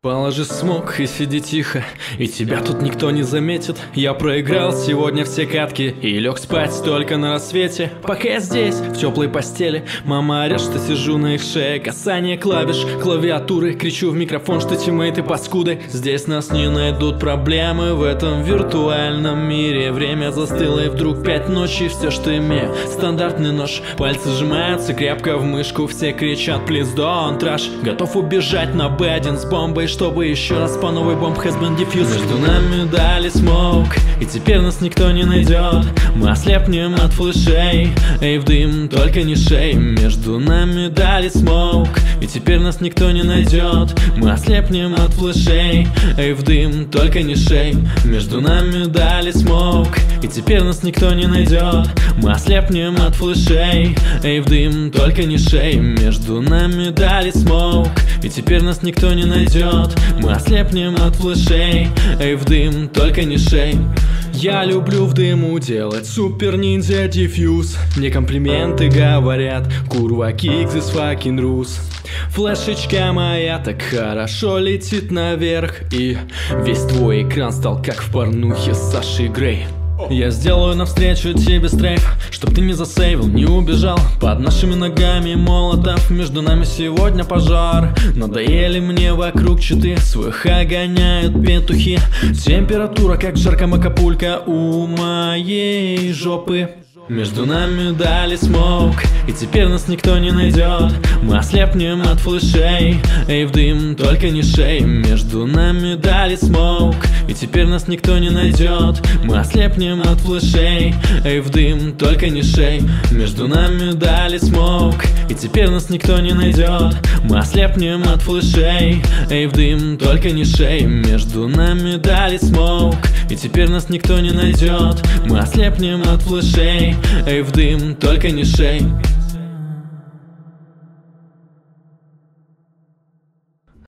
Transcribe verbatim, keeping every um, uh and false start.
Положи смог и сиди тихо, и тебя тут никто не заметит. Я проиграл сегодня все катки и лег спать только на рассвете. Пока я здесь, в теплой постели, мама орет, что сижу на их шее. Касание клавиш, клавиатуры, кричу в микрофон, что тиммейты паскуды. Здесь нас не найдут проблемы в этом виртуальном мире. Время застыло и вдруг пять ночи, все, что имею, стандартный нож. Пальцы сжимаются крепко в мышку, все кричат please don't rush. Готов убежать на бэ один с бомбой, чтобы еще раз по новой бомб has been diffused. Между нами дали смоук, и теперь нас никто не найдет. Мы ослепнем от флешей, эй, в дым, только не шей. Между нами дали смоук, и теперь нас никто не найдет. Мы ослепнем от флешей, эй, в дым, только не шей. Между нами дали смоук, и теперь нас никто не найдет. Мы ослепнем от флешей, эй, в дым, только не шей. Между нами дали смоук, и теперь нас никто не найдет. Мы ослепнем от флешей, эй, в дым, только не шей. Я люблю в дыму делать супер ниндзя диффьюз. Мне комплименты говорят, курва kick this fucking rules. Флешечка моя так хорошо летит наверх, и весь твой экран стал как в порнухе с Сашей Грей. Я сделаю навстречу тебе стрейф, чтоб ты не засейвил, не убежал. Под нашими ногами молотов, между нами сегодня пожар. Надоели мне вокруг читы, своих гоняют петухи. Температура как в жарком Акапулько у моей жопы. Между нами дали смоук, и теперь нас никто не найдет. Мы ослепнем от флешей, эй, в дым, только не шей. Между нами дали смоук, и теперь нас никто не найдет. Мы ослепнем от флешей, эй, в дым, только не шей. Между нами дали смоук, и теперь нас никто не найдет. Мы ослепнем от флешей, эй, в дым, только не шей. Между нами дали смоук, и теперь нас никто не найдет. Мы ослепнем от флешей, эй, в дым, только не шей.